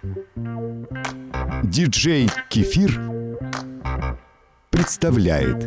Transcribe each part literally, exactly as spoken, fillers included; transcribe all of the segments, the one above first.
Диджей Кефир представляет.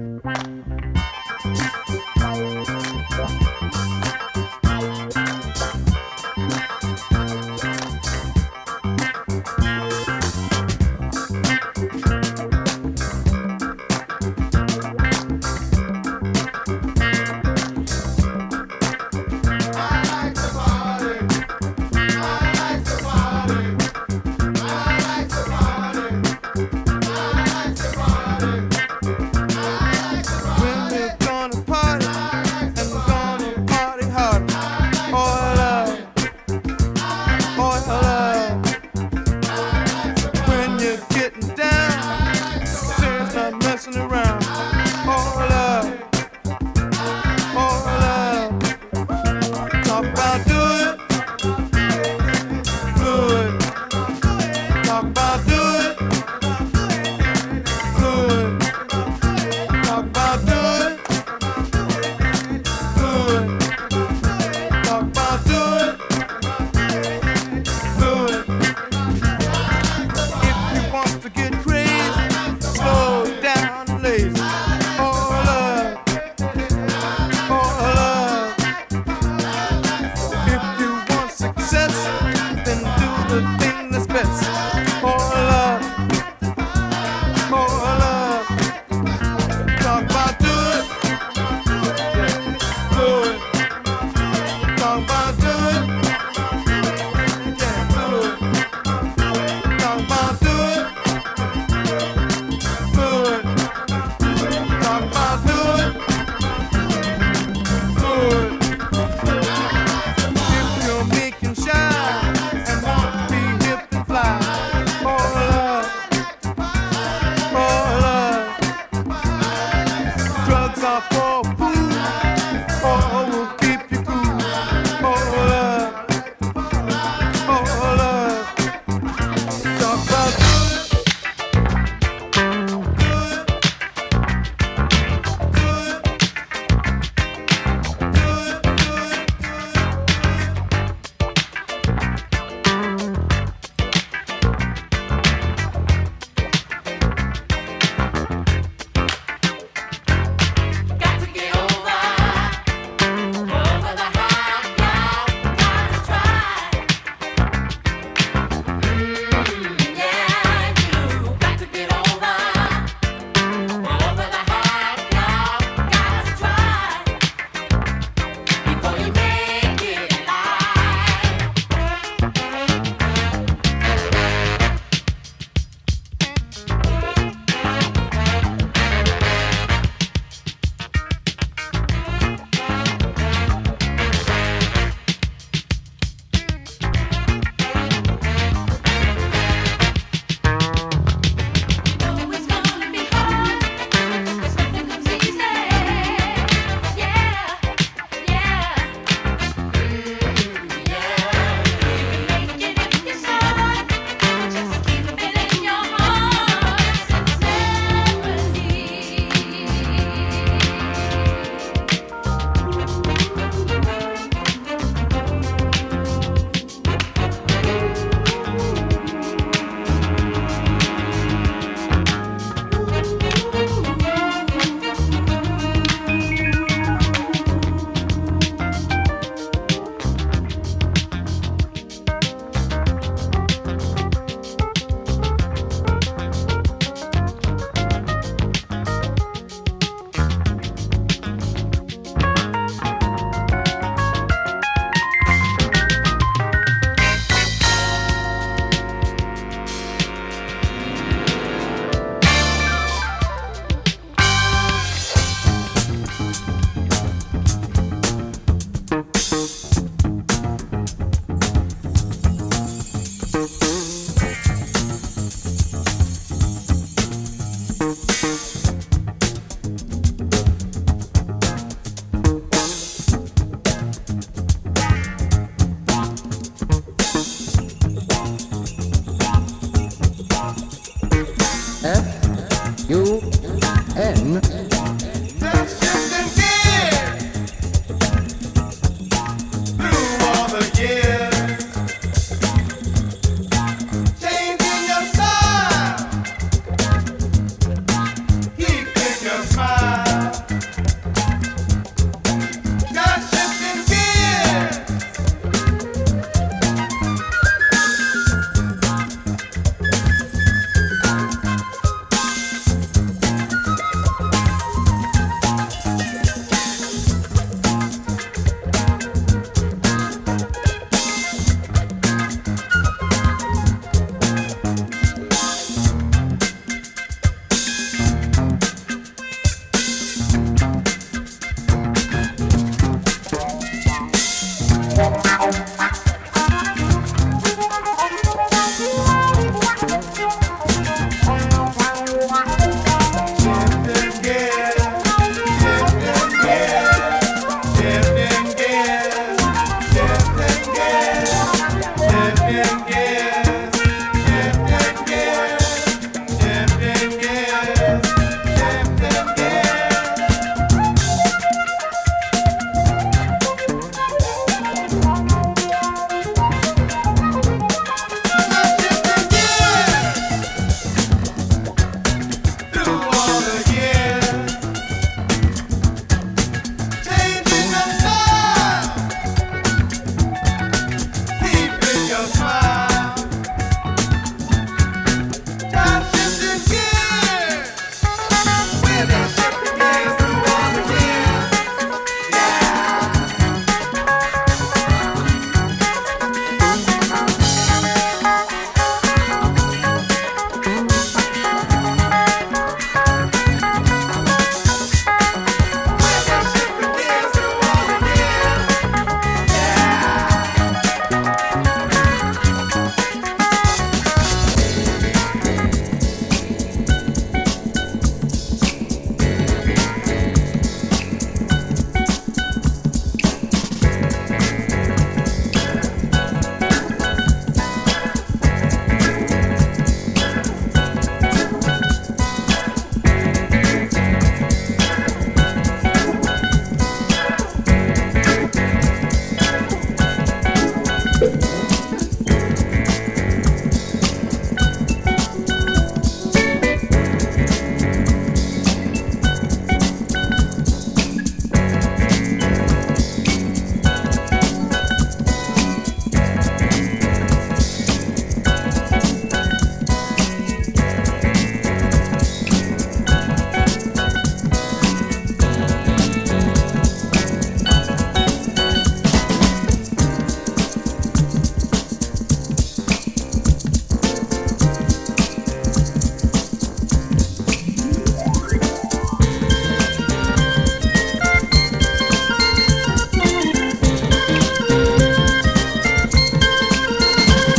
Make you shine and want to be hip and fly.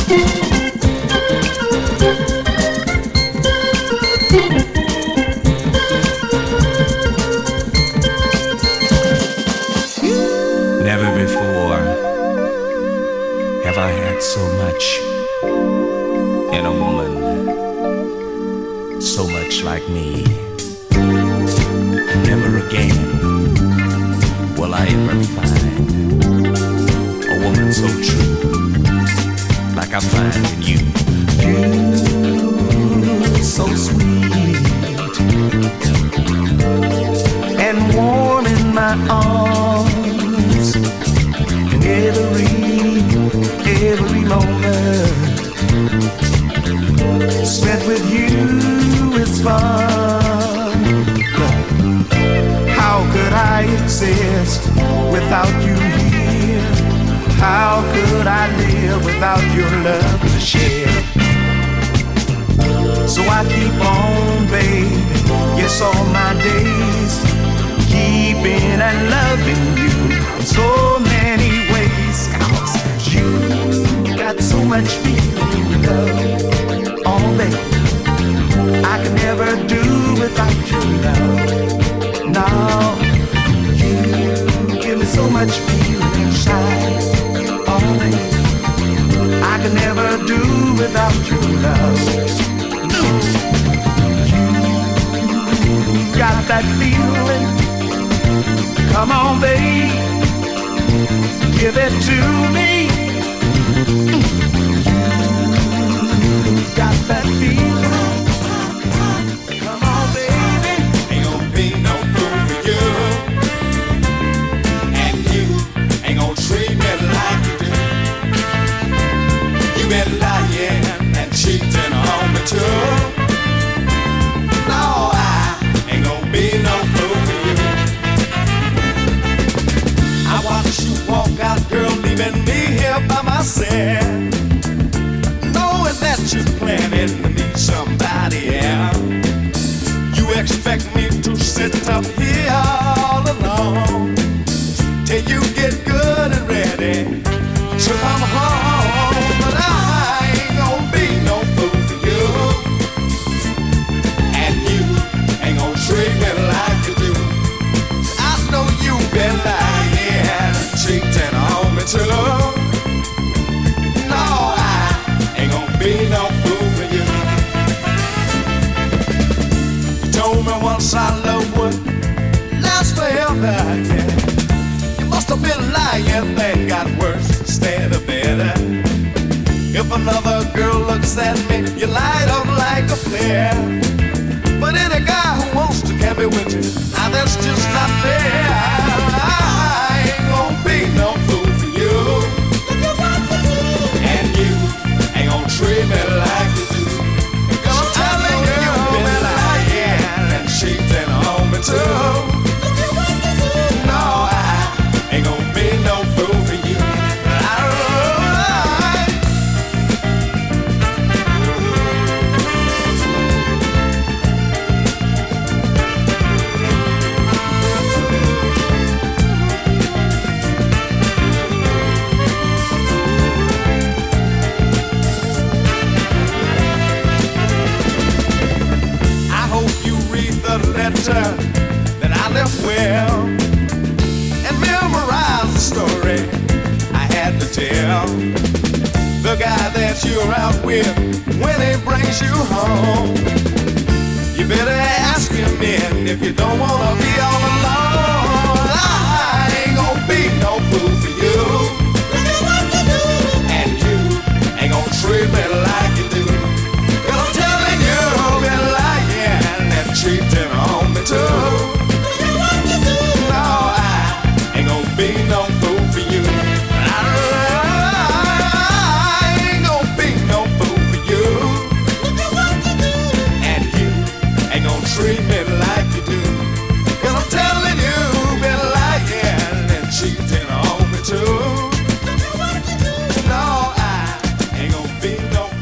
Never before have I had so much in a woman, so much like me. Never again will I ever find a woman so true like I find in you. You so sweet and warm in my arms, and every, every moment spent with you is fun. How could I exist without you here? How could I live without your love to share? So I keep on, babe, yes, all my days, keeping and loving you in so many ways. 'Cause you got so much feeling, love, oh baby, I could never do without your love. Now you give me so much feeling inside, oh baby, I could never do without your love. You got that feeling, come on babe, give it to me. You got that feeling, come on baby. Ain't gonna be no fool for you, and you ain't gonna treat me like you do. You been lying and cheating on me too. No, I ain't gonna be no fool for you. I watched you walk out, girl, leaving me here by myself, knowing that you're planning to meet somebody else. You expect me to sit up here all alone till you get good and ready to come home. But I ain't gonna be no fool for you, and you ain't gonna treat me like you do. I know you've been lying, cheating on me too. No, I ain't gonna be no fool for you. You told me once our love would last forever, yeah. You must have been lying, things got worse instead of better. If another girl looks at me, you light up like a flare. But any guy who wants to get me with you, now that's just not fair. I ain't gonna be no fool for you, and you ain't gonna treat me like you do. 'Cause I'm telling you, you've been lying and cheating on me too. No, I ain't gonna be no fool for you. That I left well, and memorize the story I had to tell. The guy that you're out with, when he brings you home, you better ask him in if you don't wanna be all alone. I ain't gonna be no fool for you, and you ain't gonna treat me like you do. 'Cause I'm telling you, you've been lying and cheating on me too. No, I ain't gonna be no fool for you. I ain't gonna be no fool for you, and you ain't gonna treat me like you do. 'Cause I'm telling you, you've been lying and cheating on me too. No, I ain't gonna be no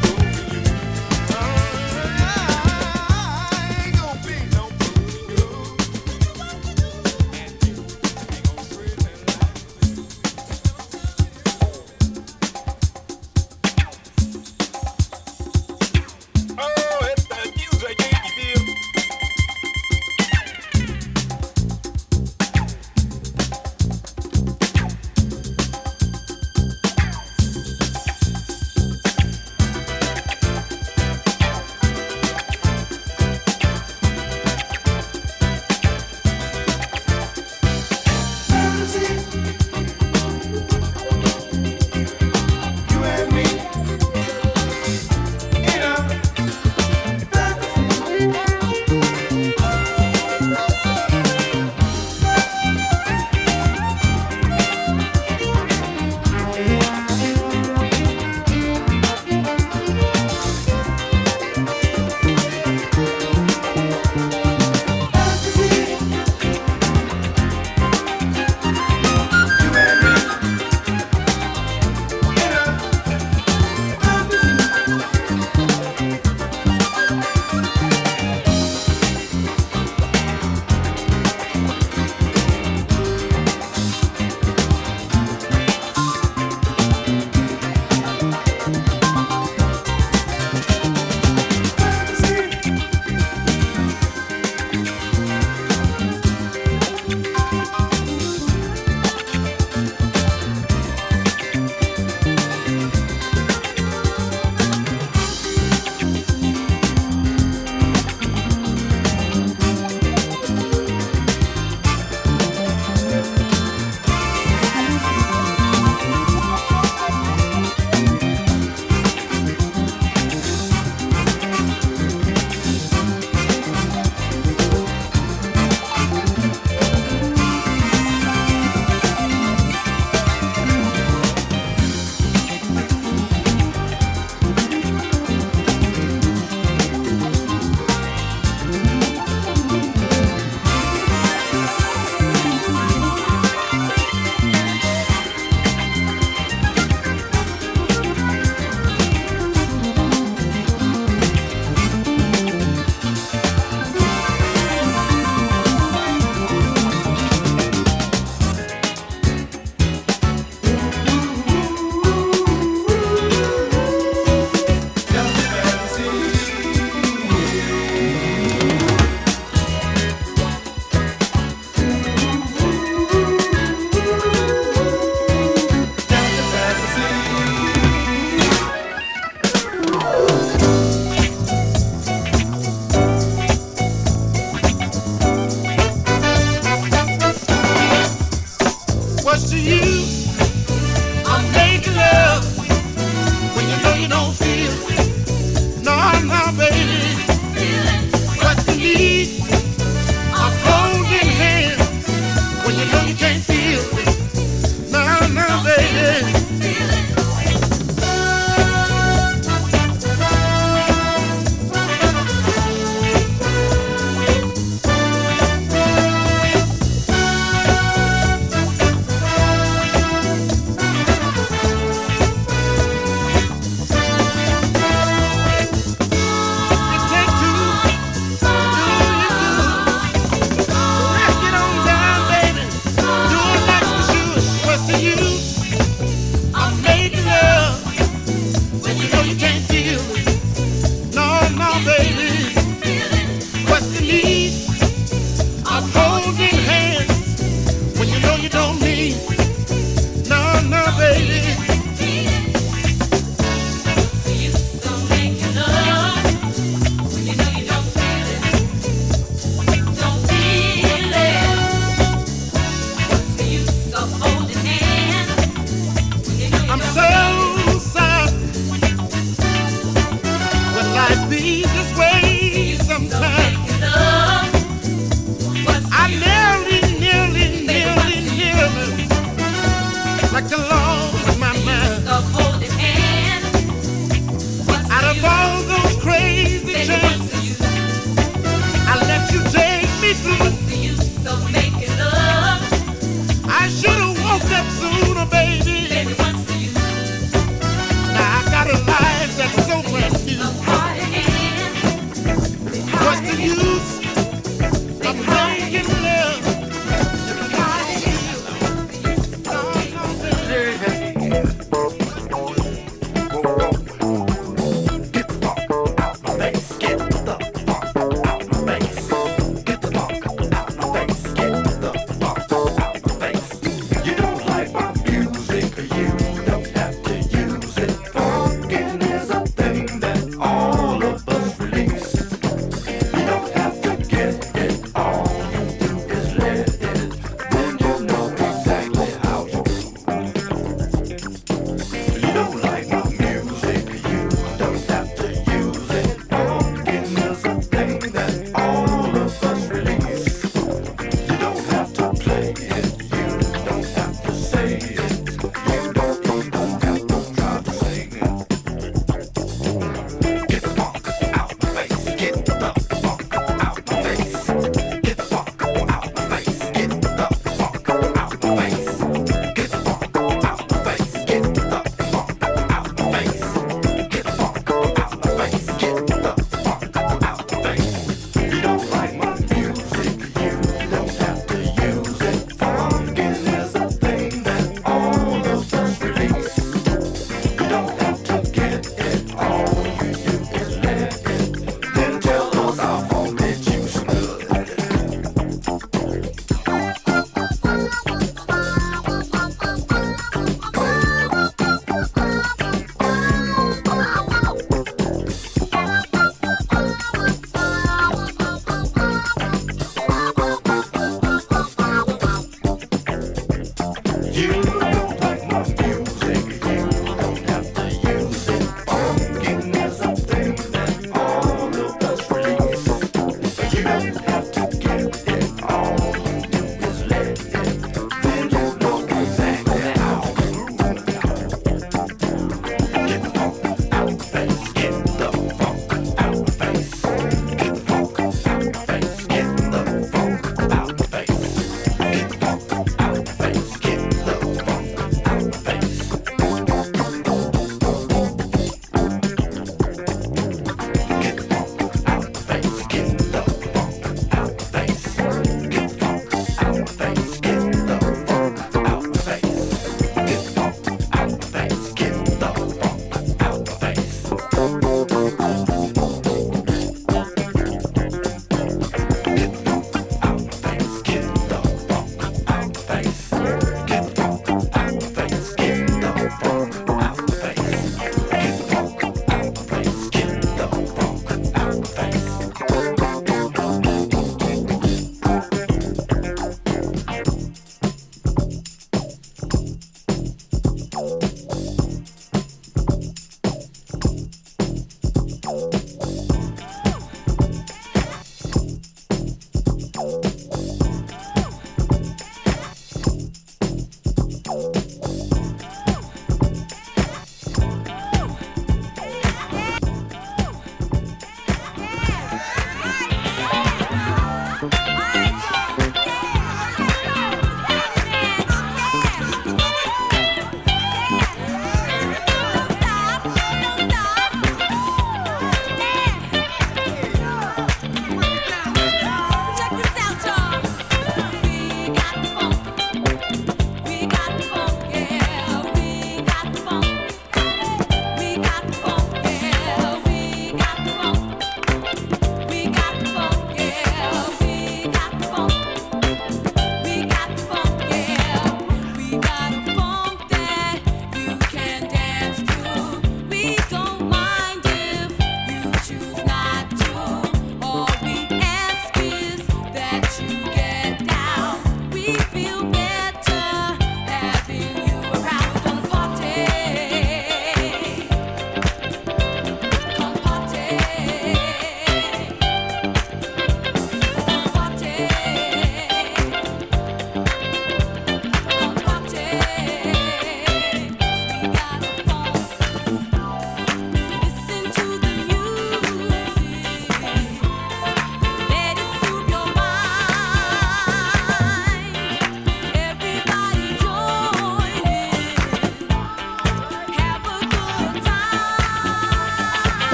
Bye.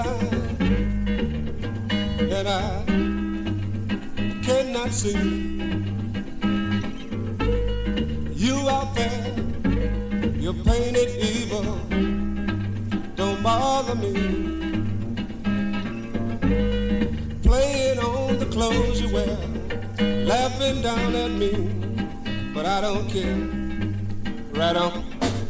blind and I cannot see. You out there, you're painted evil, don't bother me. Playing on the clothes you wear, laughing down at me, but I don't care. Right on.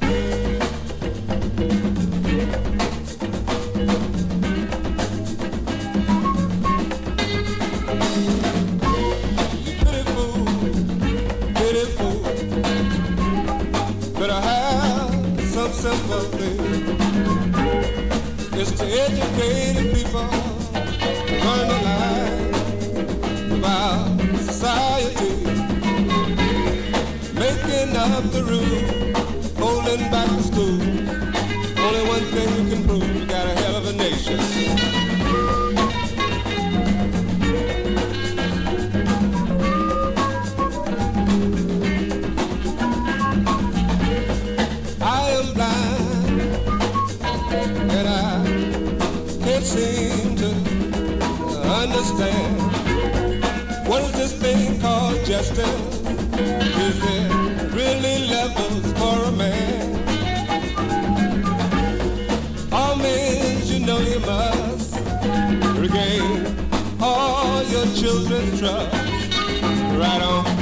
Sympathy is to educate people, learn the life about society, making up the rules, holding back the school. Only one thing you can prove, you got a hell of a nation. Seem to understand what is this thing called justice? Is there really levels for a man? All means you know you must regain all your children's trust. Right on.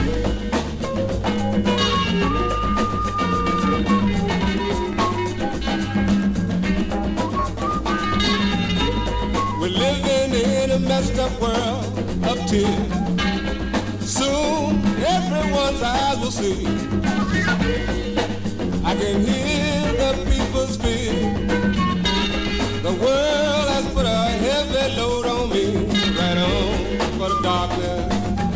Living in a messed up world of tears. Soon everyone's eyes will see. I can hear the people's fear. The world has put a heavy load on me. Right on for the darkness.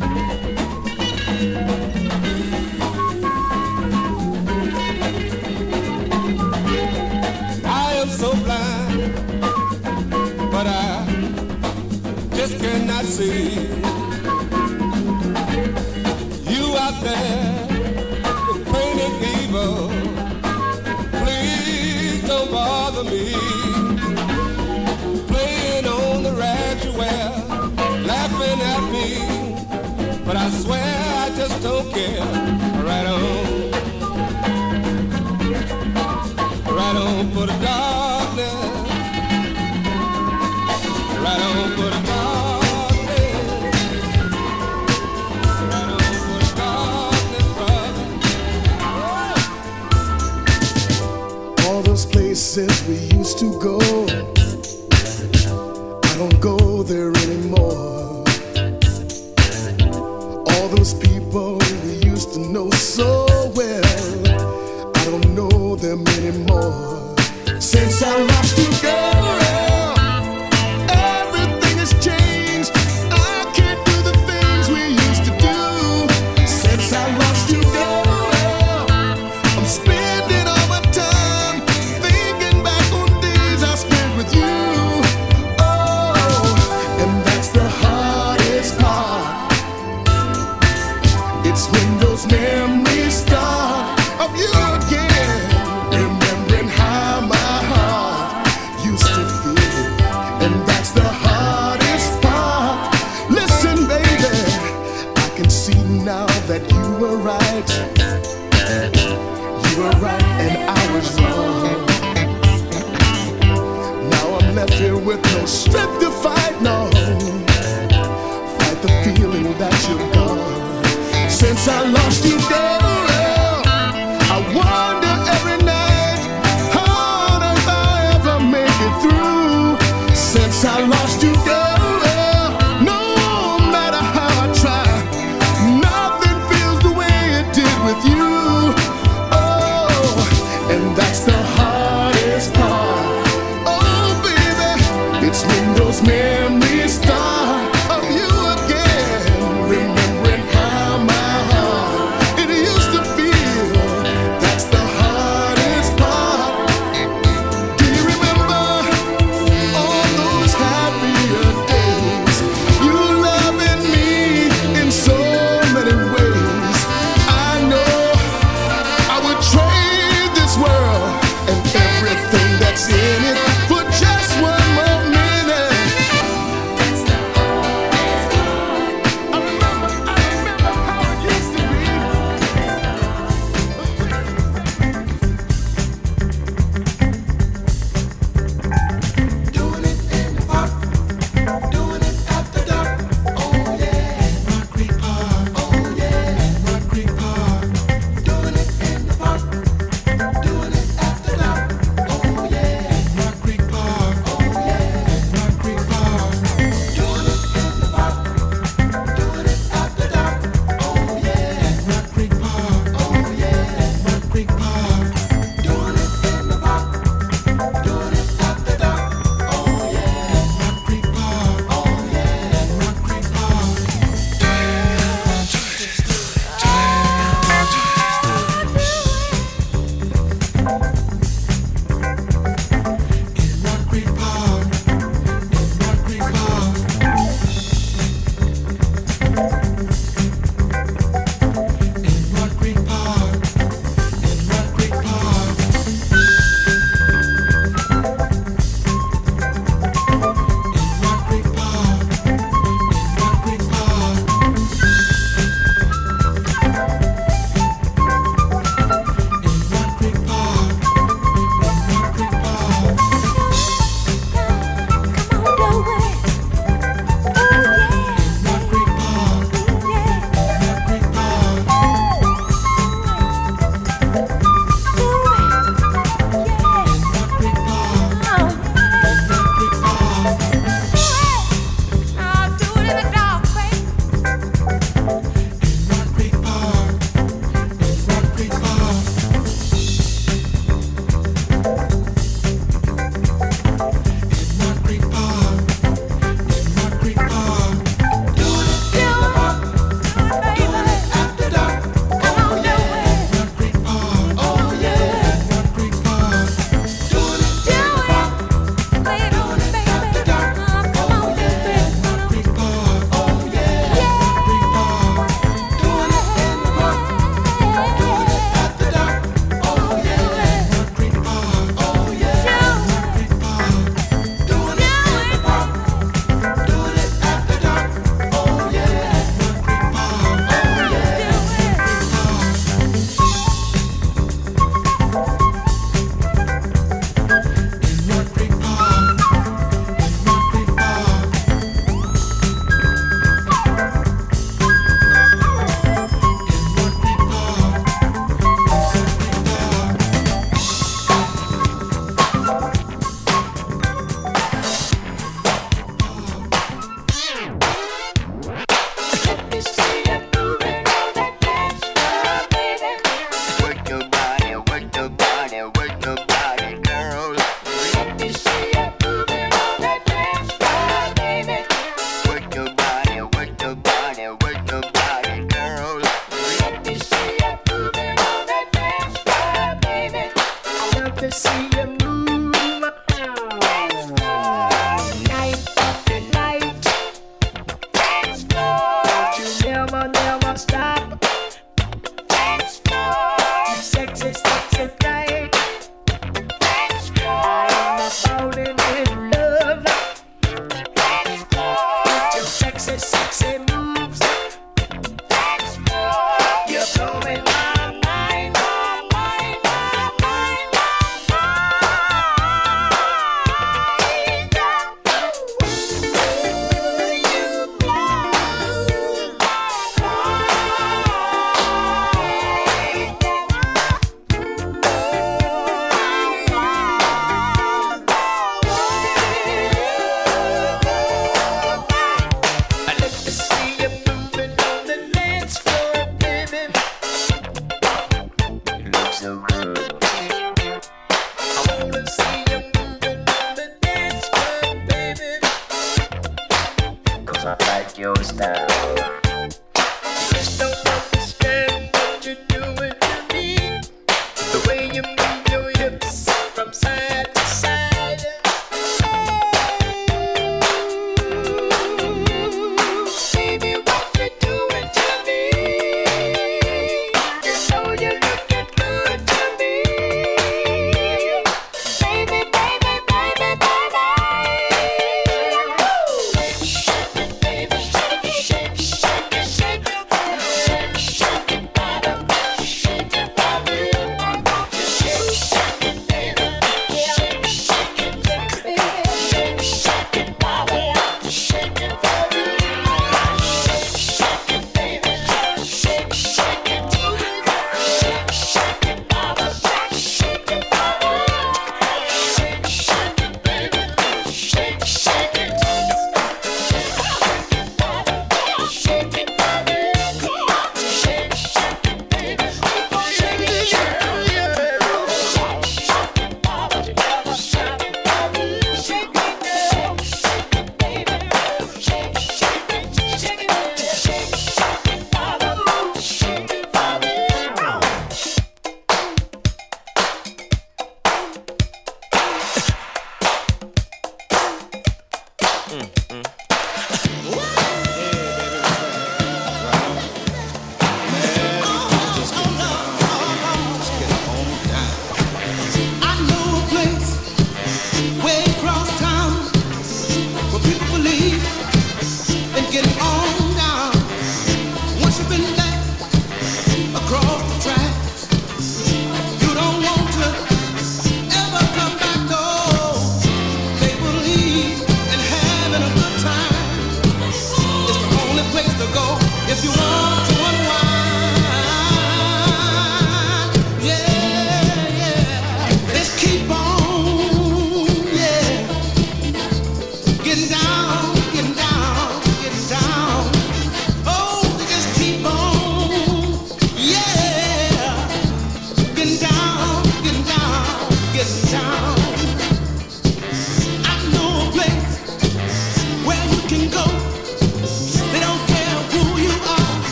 I am so blind, but I just cannot see. You out there, you're painted evil. Please don't bother me. Playing on the rags you wear, laughing at me, but I swear I just don't care. Right on, right on for the darkness. Right on for the darkness. Right on for the darkness, brother. All those places we used to go, I don't go there anymore. All those people we used to know so well, I don't know them anymore. Since I lost you, girl, memories start of you again, remembering how my heart used to feel, and that's the hardest part. Listen, baby, I can see now that you were right. You were right and I was wrong. Now I'm left here with no strength to fight, no, fight the feeling that you're gone. Since I lost you, girl, I wonder every night, how did I ever make it through? Since I lost you, girl, no matter how I try, nothing feels the way it did with you. Oh, and that's the hardest part. Oh, baby, it's when Shake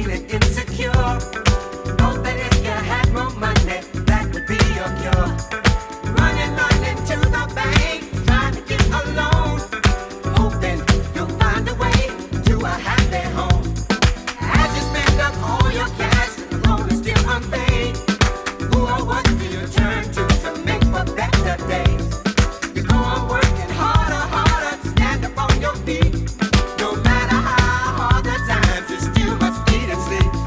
feeling insecure. Know that if you had more money, that would be your cure. Running, running to the bank, trying to get a loan, hoping you'll find a way to a happy home. As you spend up all your cash, the loan is still unpaid. Who or what do you turn to to make for better days? You go on working harder, harder to stand up on your feet. No matter how hard the times, you still must eat and sleep.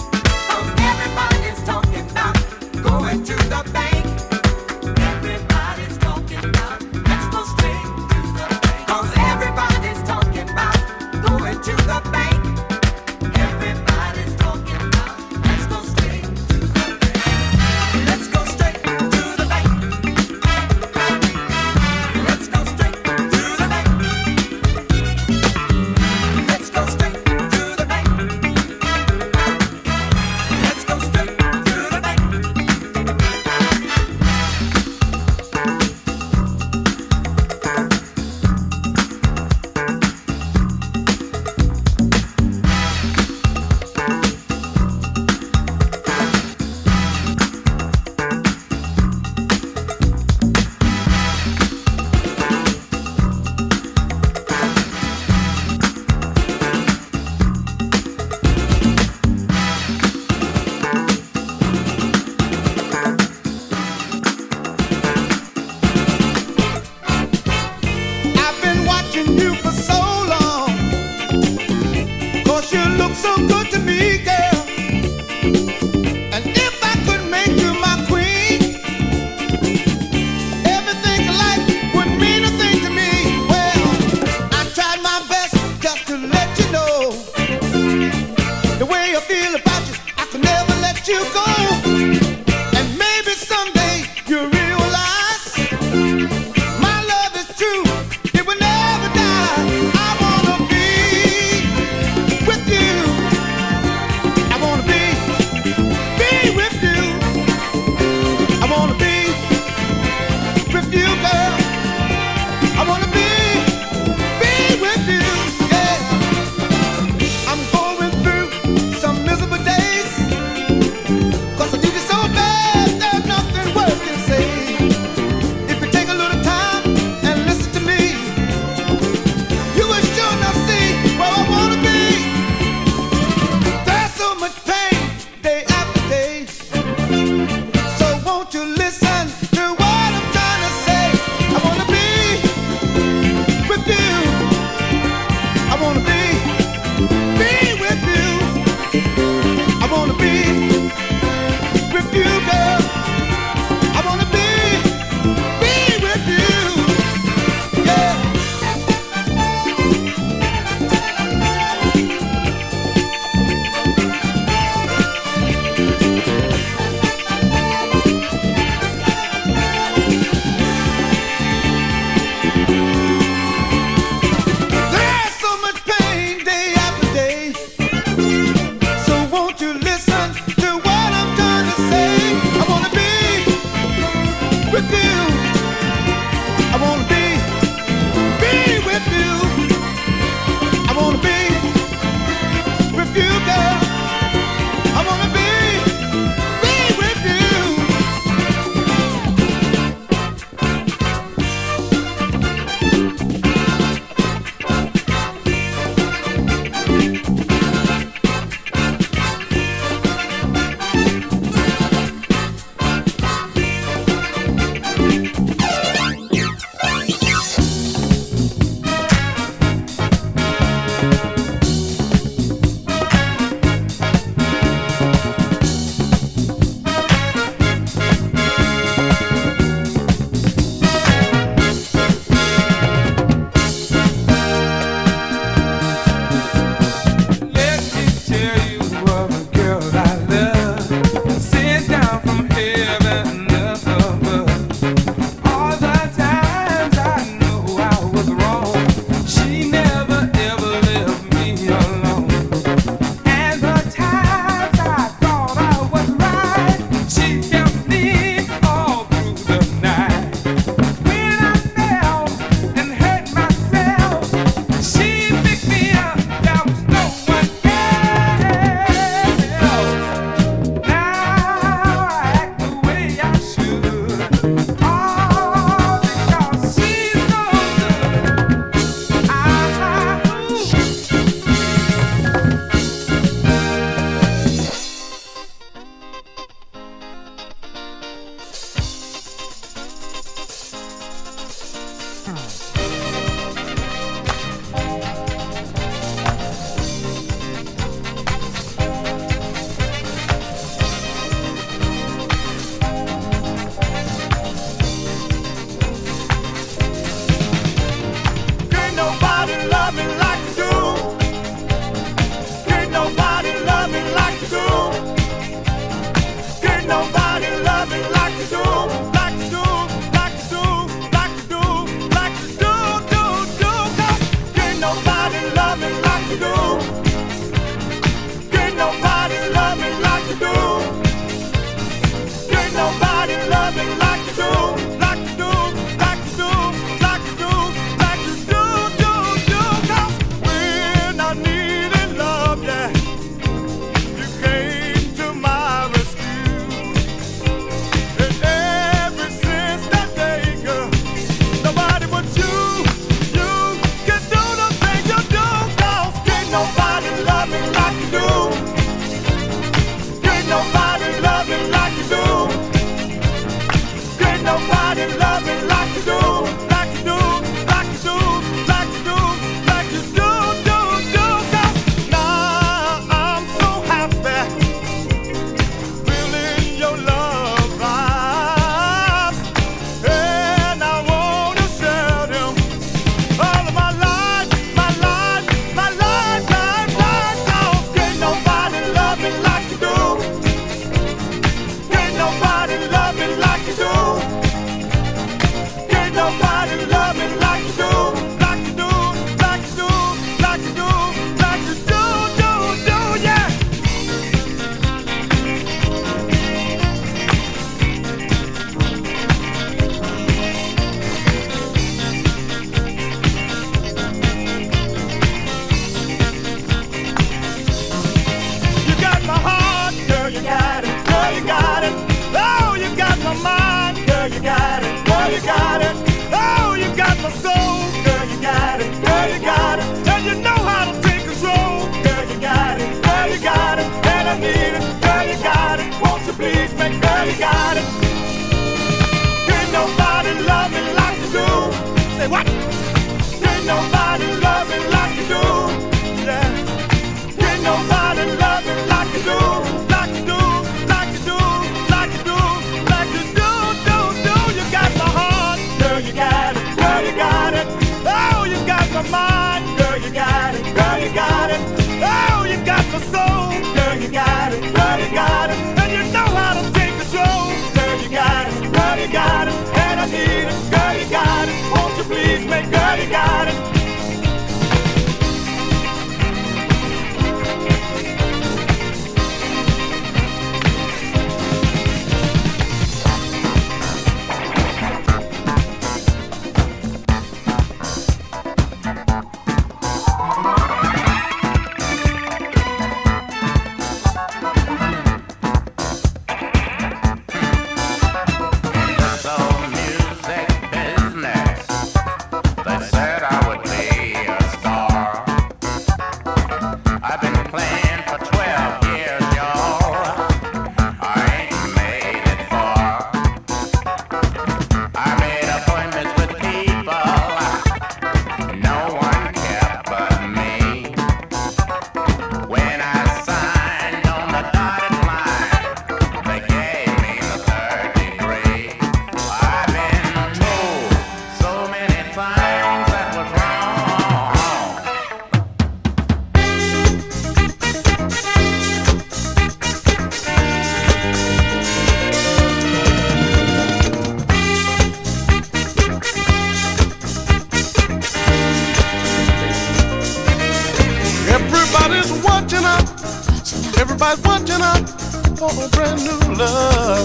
watching out. Everybody's watching out for a brand new love.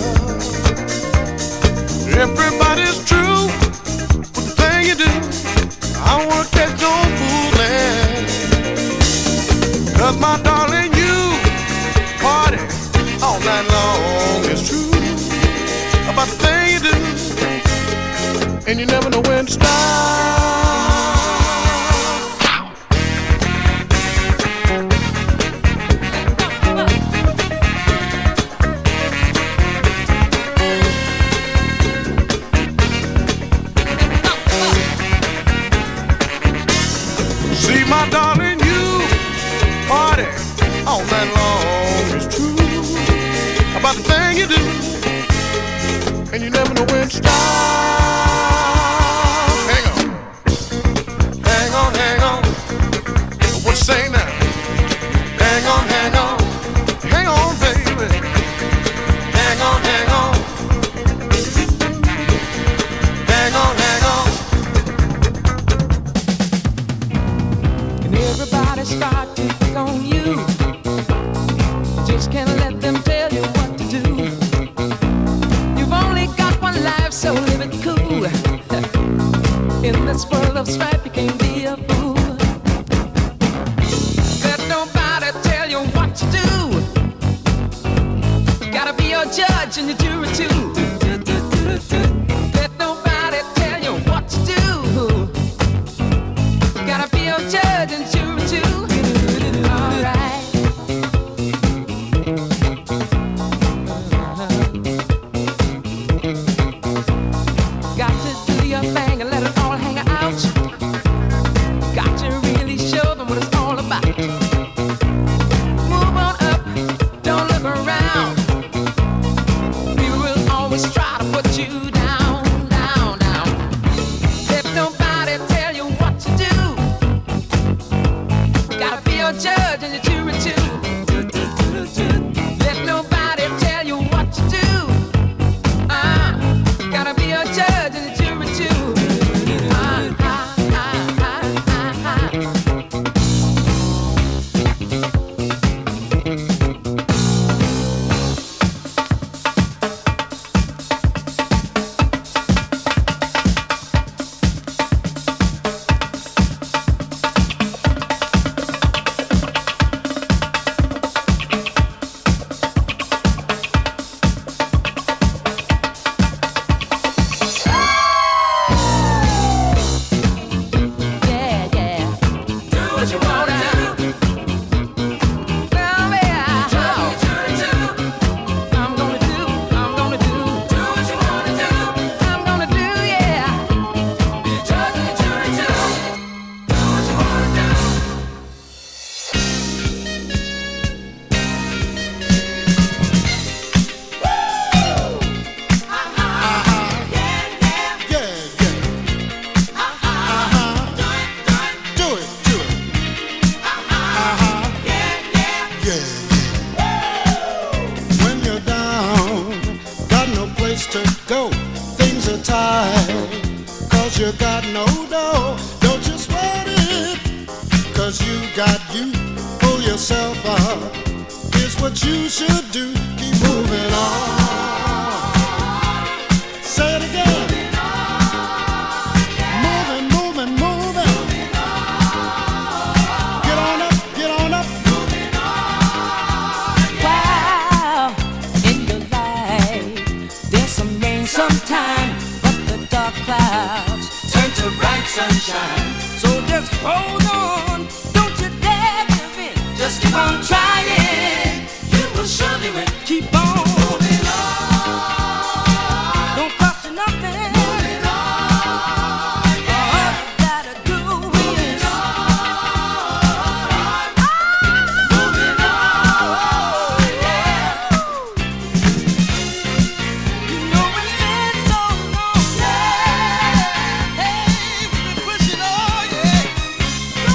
Everybody's true with the thing you do. I wanna catch no fooling. 'Cause my darling, you party all night long. It's true about the thing you do, and you never know when to stop. See, my darling, you party all night long. It's true about the thing you do, and you never know when to stop. Hang on, hang on, hang on. What you say now? Hang on, hang on, hang on, baby. Hang on, hang on, hang on, hang on. And everybody start to pick on you. Just can't let them tell you what to do. You've only got one life, so live it cool. In this world of strife, you can't be a fool. Let nobody tell you what to do. Gotta be your judge and your jury too. Let nobody tell you what to do. Gotta be your judge and jury too. Alright. Got to do your thing and let it all hang out. Got to really show them what it's all about. Move on up, don't look around. People will always try to put you down, down, down. Let nobody tell you what to do. Gotta be your judge and your jury too. Let nobody tell you what to do. Uh, gotta be your judge and your jury too. Uh, uh, uh, uh, uh, uh. Yeah, yeah. Do what you wanna do. Tell me how. I'm gonna do, I'm gonna do. Do what you wanna do. I'm gonna do, yeah. Be a judge and a jury too. Do what you wanna do. When you're down, got no place to go, things are tight, 'cause you got no dough. Don't you sweat it, 'cause you got you. Pull yourself up, here's what you should do. Keep moving on. Say it again. Moving, moving, moving. Get on up, get on up. Wow, in your life, there's some rain sometime, but the dark clouds turn to bright sunshine. So just hold on, don't you dare give in. Just keep on trying, you will surely win. Keep on moving on, don't cost you nothing. Moving on, yeah. All you gotta do is moving on, yeah. You know it's been so long, yeah. Hey, we've been pushing on, yeah.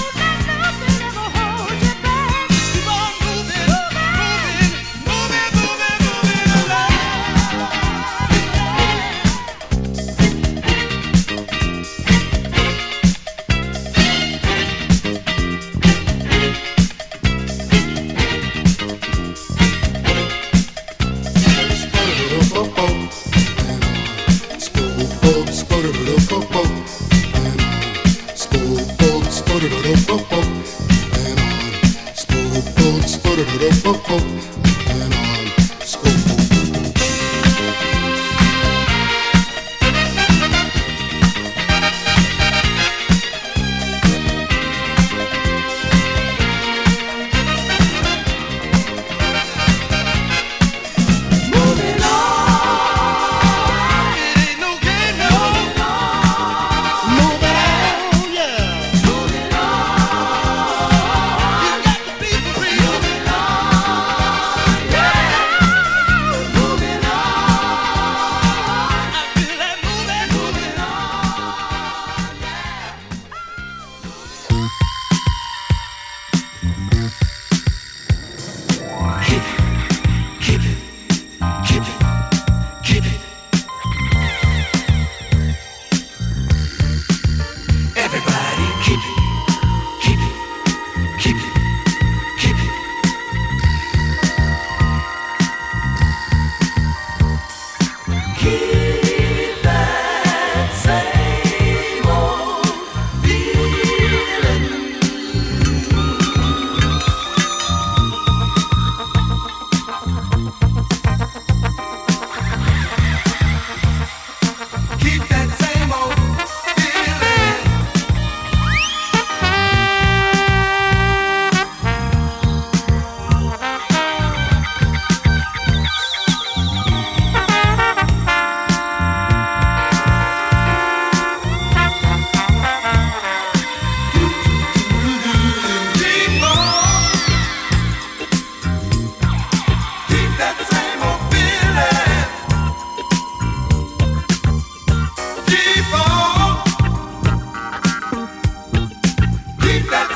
Keep that